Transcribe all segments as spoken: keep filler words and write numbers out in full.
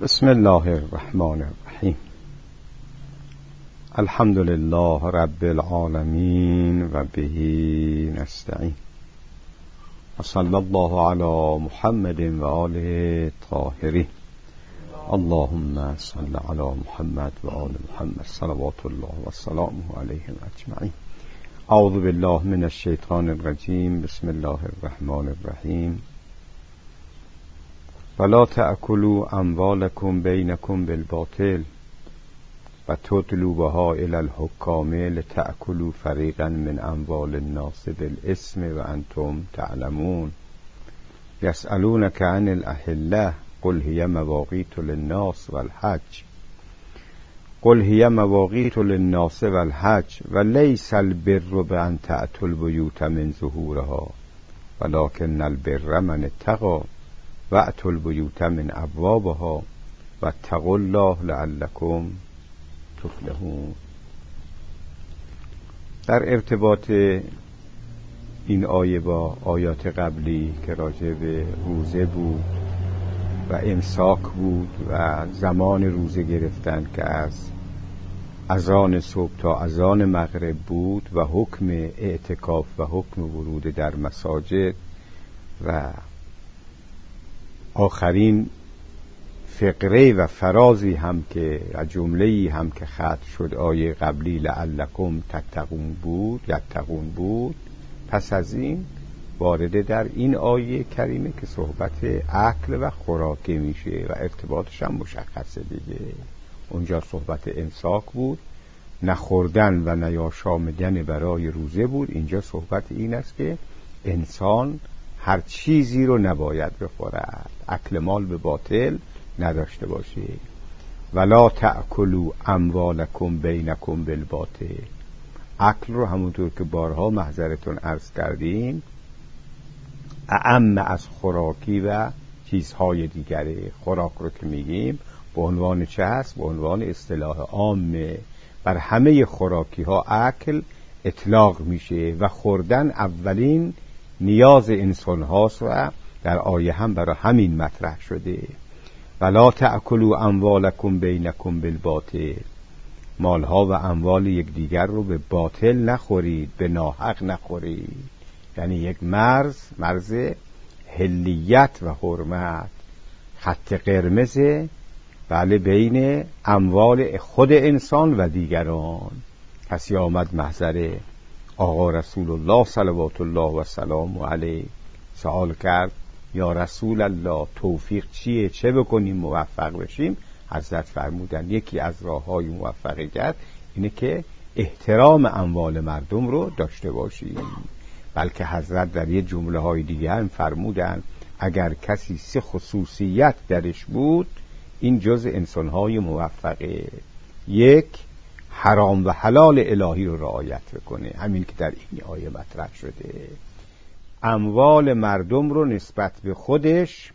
بسم الله الرحمن الرحیم. الحمد لله رب العالمین و به نستعین و صلی الله علی محمد و آله الطاهرین. اللهم صل علی محمد و آل محمد صلوات الله و سلامه علیهم اجمعین. اعوذ بالله من الشیطان الرجیم. بسم الله الرحمن الرحیم. ولا تأكلوا اموالكم بينكم بالباطل و تدلوا بها الى الحكام لتأكلوا فريقا من اموال الناس بالاسم وانتم تعلمون. يسألونك عن الأحلة قل هي مواقيت للناس والحج قل هي مواقيت للناس والحج وليس البر بأن تأتوا البيوت من ظهورها ولكن البر من اتقى وأتوا البيوت من أبوابها واتقوا الله لعلكم تفلحون. در ارتباط این آیه با آیات قبلی که راجع به روزه بود و امساک بود و زمان روزه گرفتن که از اذان صبح تا اذان مغرب بود و حکم اعتکاف و حکم ورود در مساجد و آخرین فقره و فرازی هم که جمله‌ای هم که ختم شد آیه قبلی لعلکم تتقون بود یتقون بود. پس از این وارد در این آیه کریمه که صحبت اکل و خوراکه میشه و ارتباطش هم مشخصه دیگه. اونجا صحبت امساک بود، نخوردن و نیاشامدن برای روزه بود. اینجا صحبت این است که انسان هر چیزی رو نباید بخورد، اکل مال به باطل نداشته باشه. ولا تأکلوا اموالکم بینکم بالباطل. اکل رو همونطور که بارها محضرتون عرض کردیم اعم از خوراکی و چیزهای دیگره. خوراک رو که میگیم به عنوان چه هست؟ به عنوان اصطلاح عامه. بر همه خوراکی ها اکل اطلاق میشه و خوردن اولین نیاز انسان هاست و در آیه هم برای همین مطرح شده. ولا تأکلوا اموالکم بینکم بالباطل. مالها و اموال یکدیگر رو به باطل نخورید، به ناحق نخورید. یعنی یک مرز مرز حلیت و حرمت، خط قرمز بله بین اموال خود انسان و دیگران. کسی آمد محضر آقا رسول الله صلوات الله و سلام علیه سوال کرد یا رسول الله توفیق چیه، چه بکنیم موفق بشیم؟ حضرت فرمودن یکی از راه‌های موفقیت اینه که احترام اموال مردم رو داشته باشیم. بلکه حضرت در یه جمله های دیگه هم فرمودن اگر کسی سه خصوصیت درش بود این جز انسان‌های موفقه. یک، حرام و حلال الهی رو رعایت بکنه، همین که در این آیه مطرح شده. اموال مردم رو نسبت به خودش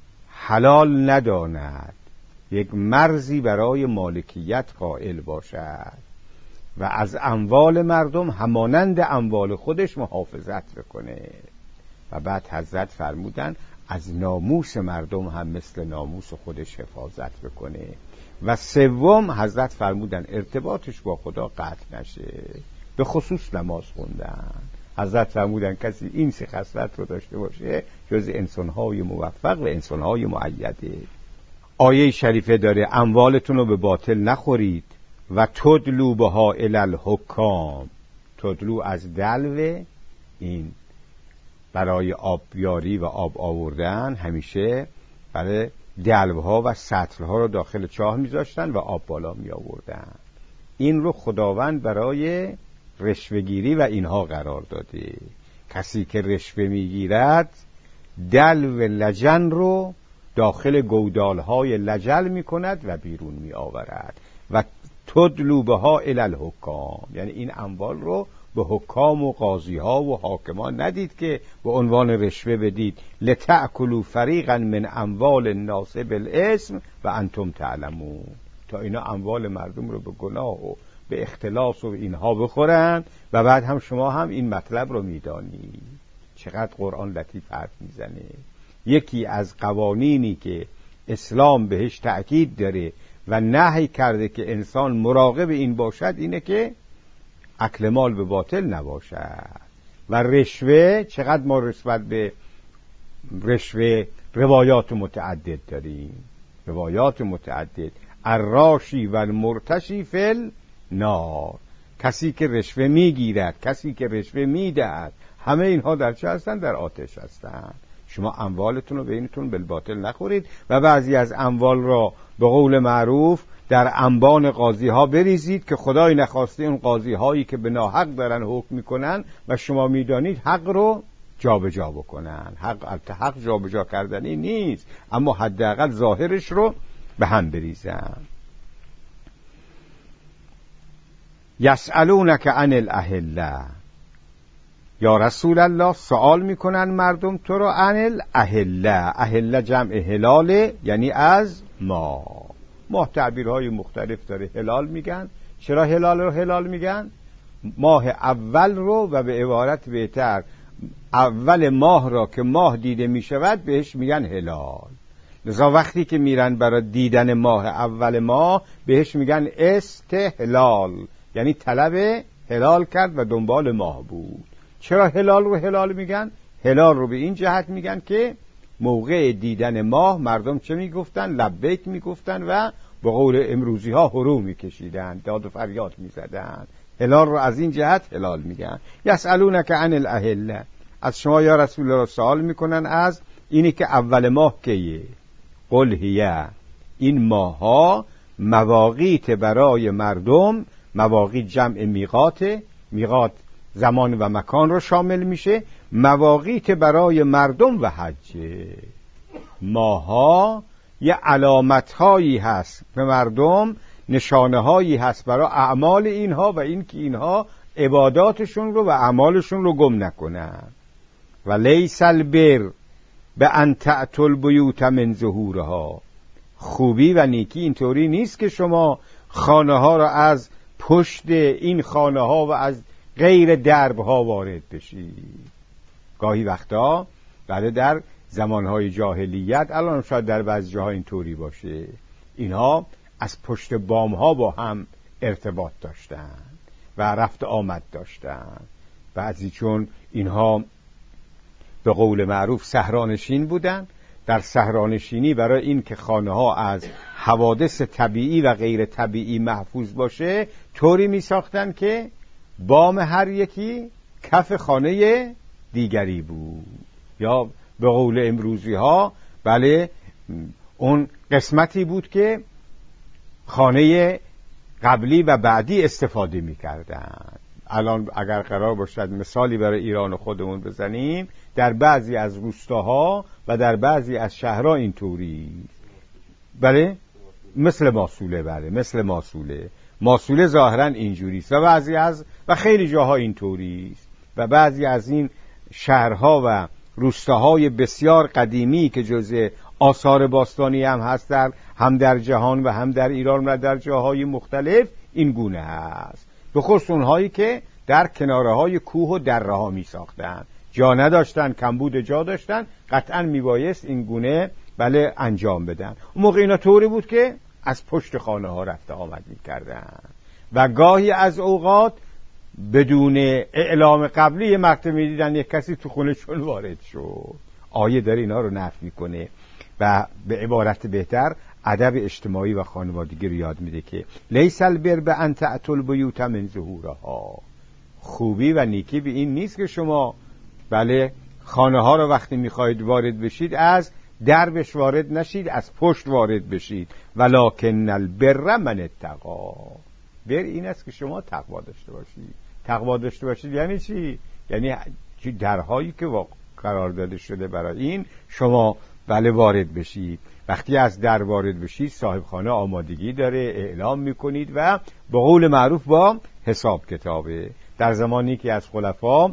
حلال نداند، یک مرزی برای مالکیت قائل باشد و از اموال مردم همانند اموال خودش محافظت بکنه. و بعد حضرت فرمودن از ناموس مردم هم مثل ناموس خودش حفاظت بکنه. و سوم حضرت فرمودن ارتباطش با خدا قطع نشه، به خصوص نماز خوندن. حضرت فرمودن کسی این سه خصلت رو داشته باشه جز انسان‌های موفق و انسان‌های مؤیده. آیه شریفه داره اموالتون رو به باطل نخورید و تدلوا بها الی الحکام. تدلو از دلو، این برای آبیاری و آب آوردن همیشه برای دلوها و سطلها رو داخل چاه میذاشتن و آب بالا می آوردن. این رو خداوند برای رشوه‌گیری و اینها قرار داده. کسی که رشوه میگیرد دلو لجن رو داخل گودالهای لجل میکند و بیرون می آورد. و تدلو بها الی الحکام، یعنی این اموال رو به حکام و قاضی ها و حاکمان ندید که به عنوان رشوه بدید. لتأکلوا فریقا من اموال الناس بالاسم و انتم تعلمون. تا اینا اموال مردم رو به گناه و به اختلاس و اینها بخورن و بعد هم شما هم این مطلب رو میدانی. چقدر قرآن لطیف حرف میزنه. یکی از قوانینی که اسلام بهش تأکید داره و نهی کرده که انسان مراقب این باشد اینه که اکل مال به باطل نباشد. و رشوه، چقدر ما نسبت به رشوه روایات متعدد داریم، روایات متعدد. الراشی و المرتشی فی النار، کسی که رشوه میگیرد، کسی که رشوه میدهد، همه اینها در چه هستند؟ در آتش هستند. شما اموالتون رو بینتون بالباطل نخورید و بعضی از اموال را به قول معروف در انبان قاضی ها بریزید که خدای نخواسته اون قاضی هایی که به ناحق دارن حکم میکنن و شما میدانید حق رو جابجا بکنن. حق البته جابجا کردنی نیست، اما حداقل ظاهرش رو به هم بریزن. یسألونک عن الاهله، یا رسول الله سوال میکنن مردم تو رو عن الاهله. اهله جمع هلاله، یعنی از ماه. ماه تعبیرهای مختلف داره. هلال میگن. چرا هلال رو هلال میگن؟ ماه اول رو، و به عبارت بهتر اول ماه را که ماه دیده میشود بهش میگن هلال. لذا وقتی که میرن برای دیدن ماه اول ماه بهش میگن استهلال، یعنی طلب هلال کرد و دنبال ماه بود. چرا هلال رو هلال میگن؟ هلال رو به این جهت میگن که موقع دیدن ماه مردم چه میگفتن؟ لبیک میگفتن و به قول امروزی ها هرو میکشیدن، داد و فریاد میزدن. هلال رو از این جهت هلال میگن. یسألونک عن الاهله، از شما یا رسول الله سوال میکنن از اینی که اول ماه کیه. قل هیه، این ماه ها مواقیت برای مردم. مواقیت جمع میقات، میقات زمان و مکان رو شامل میشه. مواقیت برای مردم و حج. ماها یه علامت هایی هست به مردم، نشانه هایی هست برای اعمال اینها و این که اینها عباداتشون رو و اعمالشون رو گم نکنن. و لیس البر به ان تأتوا البیوت من ظهورها، خوبی و نیکی اینطوری نیست که شما خانه ها را از پشت این خانه ها و از غیر درب ها وارد بشید. گاهی وقتا بعد در زمانهای جاهلیت، الان شاید در بعضی جاها اینطوری باشه، اینها از پشت بام ها با هم ارتباط داشتن و رفت آمد داشتن. بعضی چون اینها به قول معروف صحرانشین بودن، در صحرانشینی برای این که خانه ها از حوادث طبیعی و غیر طبیعی محفوظ باشه طوری می ساختن که بام هر یکی کف خانه دیگری بود، یا به قول امروزی ها بله اون قسمتی بود که خانه قبلی و بعدی استفاده می کردن. الان اگر قرار باشد مثالی برای ایران خودمون بزنیم، در بعضی از روستاها و در بعضی از شهرها اینطوری، بله مثل ماسوله، بله مثل ماسوله ماسوله ظاهرا اینجوری است و بعضی از و خیلی جاها اینطوری است و بعضی از این شهرها و روستاهای بسیار قدیمی که جزء آثار باستانی هم هست، در هم در جهان و هم در ایران و در جاهای مختلف این گونه هست، به خصوص اونهایی که در کناره های کوه و دره ها می ساختن، جا نداشتن، کمبود جا داشتن، قطعا می بایست این گونه بله انجام بدن. اون موقع اینا طوری بود که از پشت خانه ها رفت آمد می کردن و گاهی از اوقات بدون اعلام قبلی مقطع می دیدن یک کسی تو خونه چون وارد شد. آیه داره اینا رو نفی میکنه و به عبارت بهتر ادب اجتماعی و خانوادگی رو یاد میده که لیس البر به ان تأتوا البیوت من ظهورها، خوبی و نیکی به این نیست که شما بله خانه ها رو وقتی میخواهید وارد بشید از دربش وارد نشید، از پشت وارد بشید. ولکن البر من اتقا، بر این است که شما تقوا داشته باشید. تقوا داشته باشید یعنی چی؟ یعنی درهایی که قرار داده شده برای این شما بله وارد بشید. وقتی از در وارد بشید صاحب خانه آمادگی داره، اعلام میکنید و به قول معروف با حساب کتابه. در زمانی که از خلفا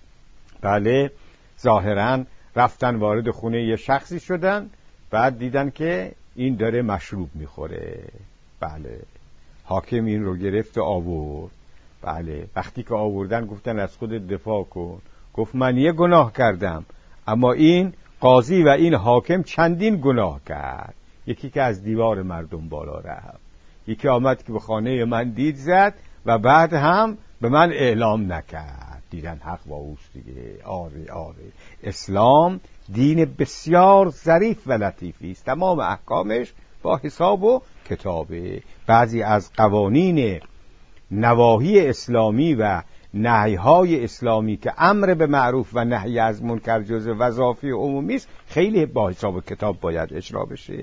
بله ظاهرا رفتن وارد خونه یه شخصی شدن، بعد دیدن که این داره مشروب میخوره، بله حاکم این رو گرفت و آورد. بله وقتی که آوردن گفتن از خود دفاع کن. گفت من یه گناه کردم، اما این قاضی و این حاکم چندین گناه کرد. یکی که از دیوار مردم بالا رفت، یکی آمد که به خانه من دید زد و بعد هم به من اعلام نکرد. دیدن حق با اوست دیگه. آره آره اسلام دین بسیار ظریف و لطیفی است، تمام احکامش با حساب و کتابه. بعضی از قوانین نواهی اسلامی و نهی‌های اسلامی که امر به معروف و نهی از منکر جزء وظایف عمومی است، خیلی با حساب و کتاب باید اجرا بشه.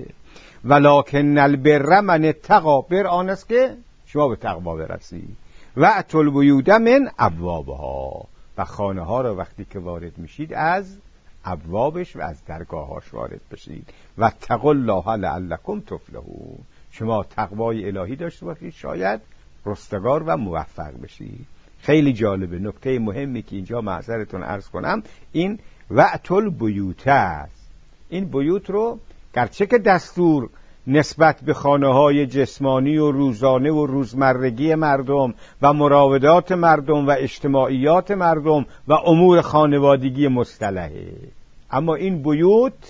ولکن البر من اتقی، بر آن است که شما به تقوا برسید. و اتوا البیوت من ابوابها، و خانه ها را وقتی که وارد میشید از ابوابش و از درگاهاش وارد بشید. و اتقوا الله لعلکم تفلحون، شما تقوای الهی داشته باشید شاید رستگار و موفق بشید. خیلی جالبه. نکته مهمی که اینجا معذرتون عرض کنم این و اتوا البیوت است. این بیوت رو گرچه که دستور نسبت به خانه‌های جسمانی و روزانه و روزمرگی مردم و مراودات مردم و اجتماعیات مردم و امور خانوادگی مصطلحه، اما این بیوت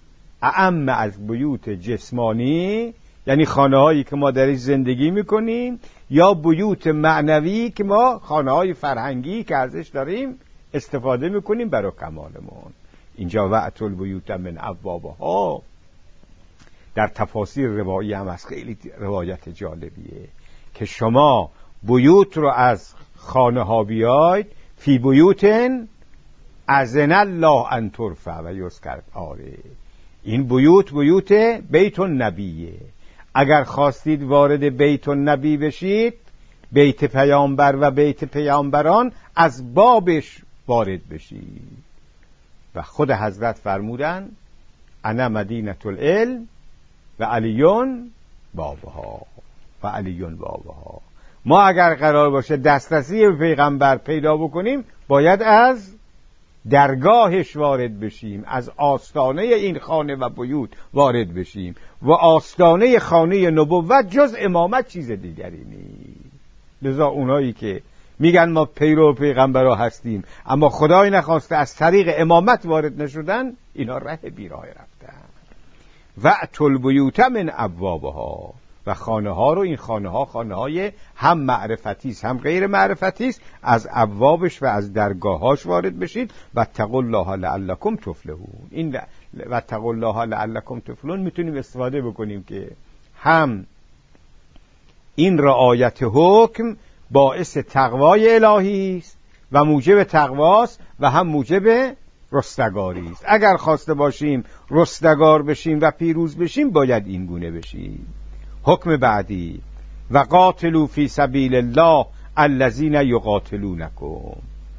اعم از بیوت جسمانی، یعنی خانه‌هایی که ما درش زندگی میکنیم، یا بیوت معنوی که ما خانه‌های فرهنگی که ازش داریم استفاده میکنیم برای کمالمون. اینجا و اتوا البیوت من ابوابها در تفاسیر روایی هم از خیلی روایت جالبیه که شما بیوت رو از خانه ها بیاید، فی بیوتن اذن الله ان ترفع و یذکر. آره این بیوت بیوت بیت النبیه. اگر خواستید وارد بیت النبی بشید، بیت پیامبر و بیت پیامبران، از بابش وارد بشید. و خود حضرت فرمودن انا مدینة العلم و علیون بابها و علیون بابها. ما اگر قرار باشه دسترسی به پیغمبر پیدا بکنیم باید از درگاهش وارد بشیم، از آستانه این خانه و بیوت وارد بشیم. و آستانه خانه نبوت جز امامت چیز دیگری نیست. لذا اونایی که میگن ما پیرو پیغمبرها هستیم اما خدای نخواسته از طریق امامت وارد نشدن، اینا ره بیراه رفتن. و اتوا البیوت من ابوابها، و خانه ها رو، این خانه ها خانه های هم معرفتی است هم غیر معرفتی است، از ابوابش و از درگاهاش وارد بشید. و اتقوا الله لعلکم تفلحون. این و اتقوا الله لعلکم تفلحون میتونیم استفاده بکنیم که هم این رعایت حکم باعث تقوای الهی است و موجب تقواست و هم موجب رستگاری است. اگر خواسته باشیم رستگار بشیم و پیروز بشیم باید این گونه بشیم. حکم بعدی و قاتلوا فی سبیل الله الذین یقاتلونکم،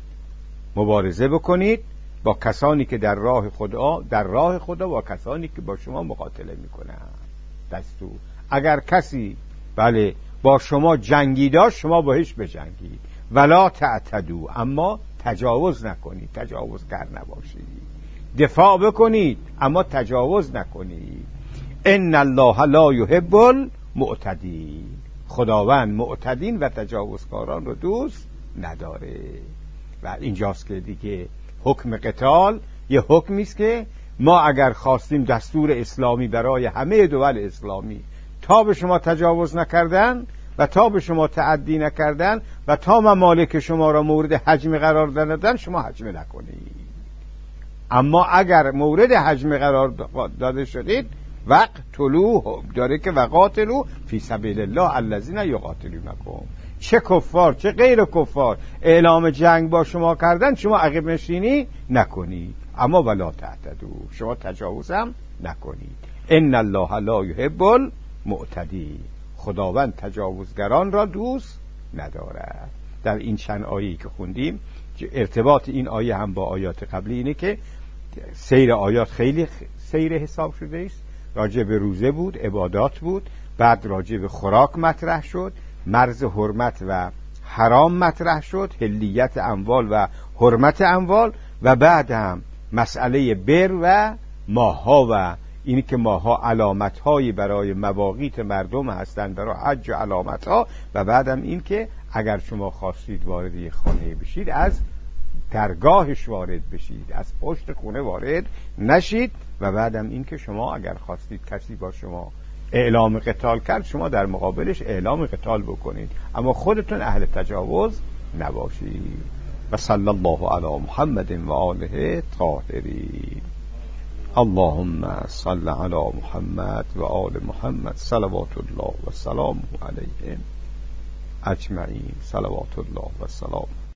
مبارزه بکنید با کسانی که در راه خدا در راه خدا با کسانی که با شما مقاتله میکنند. دستور اگر کسی بله با شما جنگی داشت شما باهاش بجنگید. ولا تعتدوا، اما تجاوز نکنید، تجاوزگر نباشید. دفاع بکنید اما تجاوز نکنید. ان الله لا یحب المعتدین، خداوند معتدین و تجاوزکاران رو دوست نداره. و اینجاست که دیگه حکم قتال یه حکمی است که ما اگر خواستیم دستور اسلامی برای همه دول اسلامی، تا به شما تجاوز نکردن و تا به شما تعدی نکردن و تا ممالک شما را مورد حجم قرار دادن شما حجم نکنید. اما اگر مورد حجم قرار داده شدید وقت طلوع داره که وقاتلو فی سبیل الله الذین یقاتلونکم، چه کفار چه غیر کفار اعلام جنگ با شما کردن شما عقب نشینی نکنید. اما ولا تعتدوا، شما تجاوز هم نکنید. ان الله لا یحب المعتدین، خداوند تجاوزگران را دوست ندارد. در این چند آیه‌ای که خوندیم ارتباط این آیه هم با آیات قبلی اینه که سیر آیات خیلی سیر حساب شده است. راجع به روزه بود، عبادات بود، بعد راجع به خوراک مطرح شد، مرز حرمت و حرام مطرح شد، حلیت اموال و حرمت اموال، و بعد هم مسئله بر و ماها و اینی که ماها علامت‌هایی برای مواقیت مردم هستند، برای حج و علامت‌ها، و بعدم این که اگر شما خواستید وارد یک خانه بشید از درگاهش وارد بشید، از پشت خونه وارد نشید. و بعدم این که شما اگر خواستید کسی با شما اعلام قتال کرد، شما در مقابلش اعلام قتال بکنید، اما خودتون اهل تجاوز نباشید. و صلی الله علی محمد و آله طاهرین. اللهم صل علی محمد و آل محمد صلوات الله و سلامه علیهم اجمعین. صلوات الله و سلام.